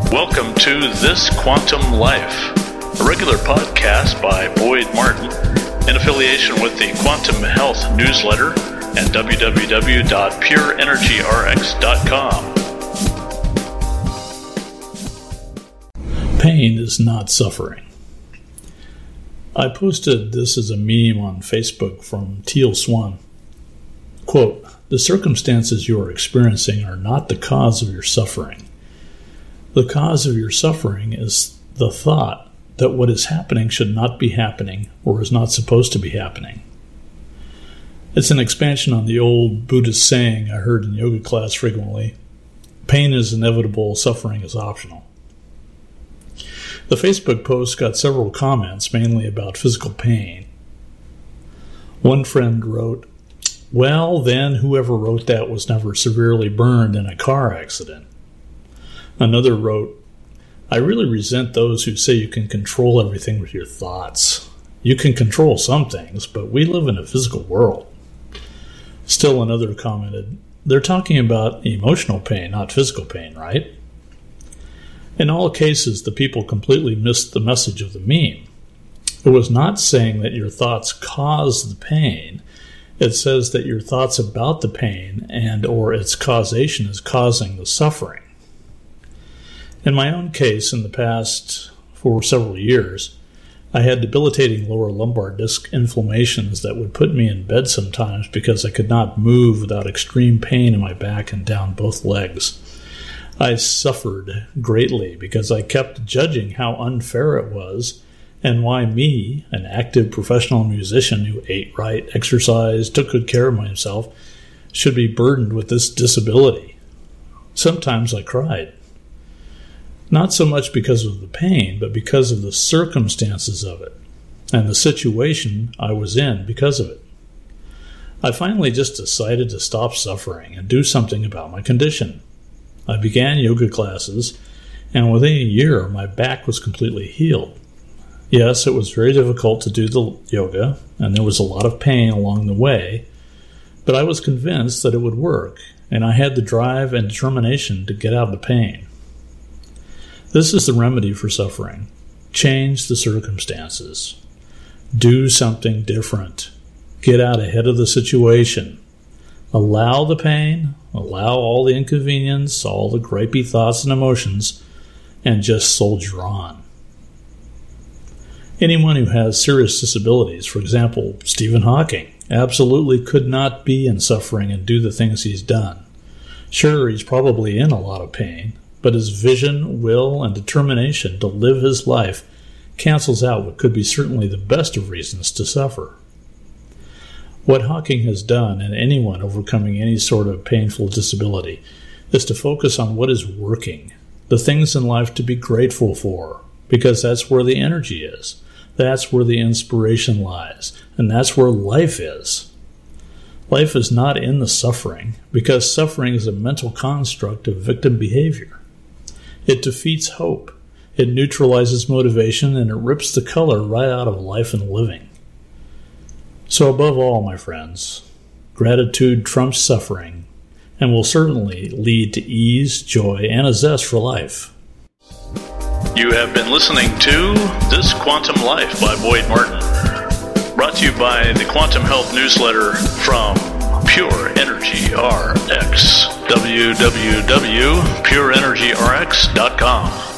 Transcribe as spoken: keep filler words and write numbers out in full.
Welcome to This Quantum Life, a regular podcast by Boyd Martin in affiliation with the Quantum Health newsletter at w w w dot pure energy r x dot com. Pain is not suffering. I posted this as a meme on Facebook from Teal Swan. Quote, "The circumstances you are experiencing are not the cause of your suffering. The cause of your suffering is the thought that what is happening should not be happening or is not supposed to be happening." It's an expansion on the old Buddhist saying I heard in yoga class frequently, pain is inevitable, suffering is optional. The Facebook post got several comments, mainly about physical pain. One friend wrote, "Well, then whoever wrote that was never severely burned in a car accident." Another wrote, "I really resent those who say you can control everything with your thoughts. You can control some things, but we live in a physical world." Still another commented, "They're talking about emotional pain, not physical pain, right?" In all cases, the people completely missed the message of the meme. It was not saying that your thoughts cause the pain. It says that your thoughts about the pain and or its causation is causing the suffering. In my own case, in the past, for several years, I had debilitating lower lumbar disc inflammations that would put me in bed sometimes because I could not move without extreme pain in my back and down both legs. I suffered greatly because I kept judging how unfair it was and why me, an active professional musician who ate right, exercised, took good care of myself, should be burdened with this disability. Sometimes I cried. Not so much because of the pain, but because of the circumstances of it and the situation I was in because of it. I finally just decided to stop suffering and do something about my condition. I began yoga classes, and within a year, my back was completely healed. Yes, it was very difficult to do the yoga, and there was a lot of pain along the way, but I was convinced that it would work, and I had the drive and determination to get out of the pain. This is the remedy for suffering. Change the circumstances. Do something different. Get out ahead of the situation. Allow the pain, allow all the inconvenience, all the gripey thoughts and emotions, and just soldier on. Anyone who has serious disabilities, for example, Stephen Hawking, absolutely could not be in suffering and do the things he's done. Sure, he's probably in a lot of pain, but his vision, will, and determination to live his life cancels out what could be certainly the best of reasons to suffer. What Hawking has done, and anyone overcoming any sort of painful disability, is to focus on what is working, the things in life to be grateful for, because that's where the energy is, that's where the inspiration lies, and that's where life is. Life is not in the suffering, because suffering is a mental construct of victim behavior. It defeats hope, it neutralizes motivation, and it rips the color right out of life and living. So above all, my friends, gratitude trumps suffering and will certainly lead to ease, joy, and a zest for life. You have been listening to This Quantum Life by Boyd Martin, brought to you by the Quantum Health newsletter from Pure Energy R X, w w w dot pure energy r x dot com.